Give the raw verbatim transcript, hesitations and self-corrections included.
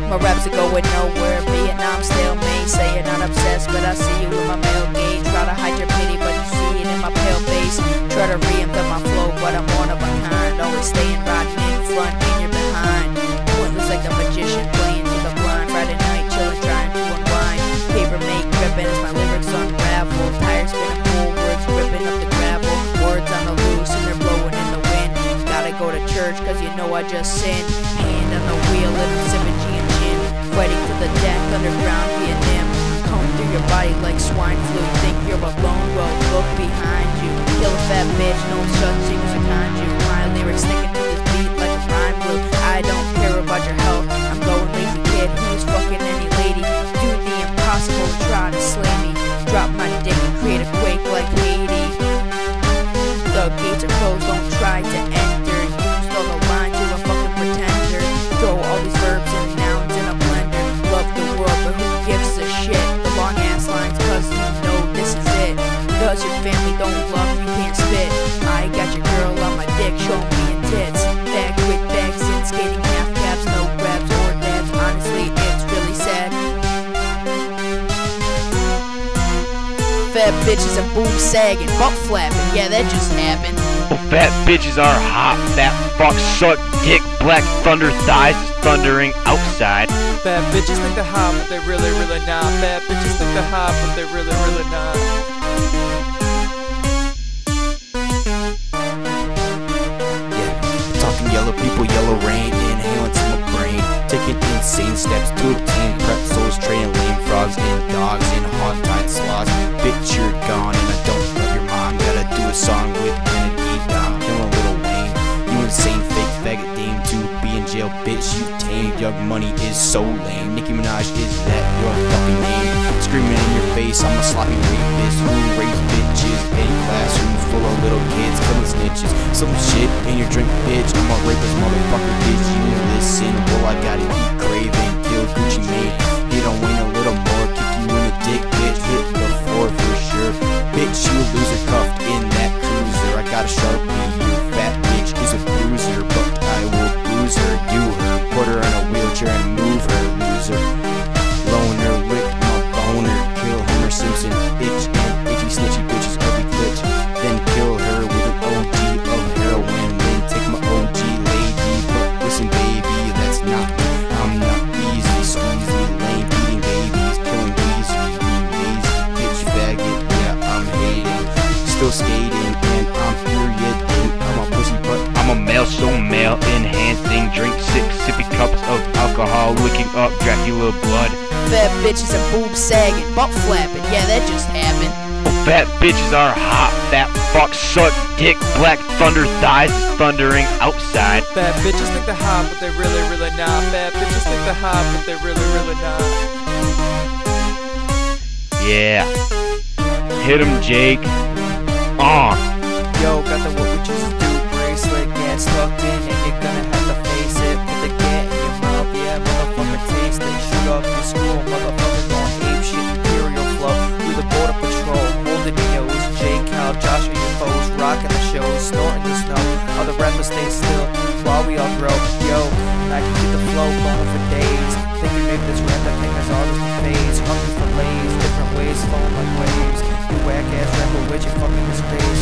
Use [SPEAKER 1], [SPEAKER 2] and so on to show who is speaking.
[SPEAKER 1] My raps are going nowhere. Vietnam stalemate. Say you're not obsessed, but I see you in my male gaze. Try to hide your pity, but you see it in my pale face. Try to reinvent my flow, but I'm one of a kind. Always staying riding in front and you're behind. Pointless like the magician playing to the blind. Friday night chilling, trying to unwind. Paper make ripping as my lyrics unravel. Tires spinning forwards, ripping up the gravel. Words on the loose and they're blowing in the wind. Gotta go to church cause you know I just sinned. Hand on the wheel and I'm sipping G and gin. Fighting to the death, underground Vietnam. Comb through your body like swine flu. Think you're alone, well look behind you. Kill a fat bitch, no such thing as a conju. My lyrics sticking to this beat like a rhyme glue. I don't care about your health, I'm going lazy kid. Who's fucking any lady? Do the impossible and try to slay me. Drop my dick and create a quake like Haiti. The gates are closed, don't try to enter. Use all the lines, you're a fucking pretender. Throw all these verbs and nouns in a blender. Love the world, but who gives a shit? The long ass lines, cause you know this is it. Cause your family don't love, you can't spit. I got your girl on my dick, show me in tits. Back with bags in, skating half caps, no grabs or dabs. Honestly, it's really sad. Fat bitches and boobs sagging, butt flapping, yeah that just happened.
[SPEAKER 2] Well, fat bitches are hot, fat fucks suck dick, black thunder thighs is thundering outside.
[SPEAKER 3] Bad bitches think they're hot, but they really, really not. Bad bitches think they're hot, but they really, really not.
[SPEAKER 4] Yeah, talking yellow people, yellow rain, inhaling to my brain. Taking insane steps to obtain pretzels, trading lame frogs and dogs in hog-tied sloths. Bitch, you're gone and I don't love your mom. Gotta do a song with Kennedy Dom, killing Lil Wayne. You insane fake faggot dame to be in jail, bitch, you tame. Young Money is so lame. Nicki Minaj, is that your fucking name? Screaming in your face, I'm a sloppy rapist who rapes bitches in classrooms full of little kids, killing snitches. Some shit in your drink, bitch. I'm a rapist, motherfucker. Did you listen? Well, I gotta eat Craven, kill Gucci Mane. Hit on Wayne a little more, kick you in the dick, bitch. Hit the floor for sure. Bitch, you loser, cuffed in that cruiser. I got a Sharpie, you fat bitch is a bruiser, but I will bruise her, do her, put her in a wheelchair and move her, loser. Loner, lick my boner, kill Homer Simpson, bitch, and itchy snitchy bitches every glitch. Then kill her with an O D of heroin, then take my O G lady. But listen, baby, that's not me. I'm not easy, squeezy, lame, eating babies, killing Weezy, you lazy bitch faggot. Yeah, I'm hating, still skating, and I'm perioding. I'm a pussy, but
[SPEAKER 2] I'm a male, so male enhancing. Drink six sippy cups of alcohol, licking up Dracula blood.
[SPEAKER 1] Fat bitches and boobs sagging, butt flapping, yeah that just happened.
[SPEAKER 2] Well, fat bitches are hot, fat fucks suck dick, black thunder thighs is thundering outside.
[SPEAKER 3] Bad bitches think they're hot, but they really, really not. Bad bitches think they're hot, but they really, really not.
[SPEAKER 2] Yeah. Hit 'em, Jake. On.
[SPEAKER 3] Yo, got the what would you do bracelet, get stuck in, and you're gonna have to face it. Put the gat in your mouth, yeah, motherfucker, taste it. Shoot up your school, motherfucker, going ape shit, imperial flow. We the border patrol, holding your nose. J Cal, Josh are your foes, rocking the show, snorting the snow. Other rappers stay still while we all grow. Yo, I can get the flow going for days. Thinking maybe this random thing is all just a phase. Hungry for lays, different ways, flowing like waves. You whack ass rapper with your fucking disgrace.